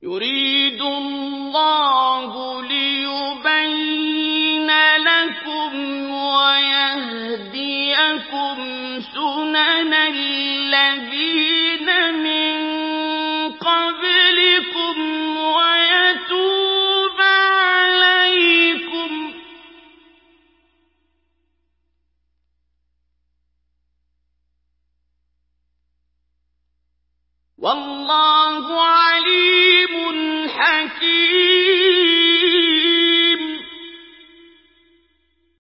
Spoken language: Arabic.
يُرِيدُ اللَّهُ لِيُبَيِّنَ لَكُمْ وَيَهْدِيَكُمْ سُنَنَ الَّذِينَ مِن قَبْلِكُمْ وَيَتُوبَ عَلَيْكُمْ ۗ وَاللَّهُ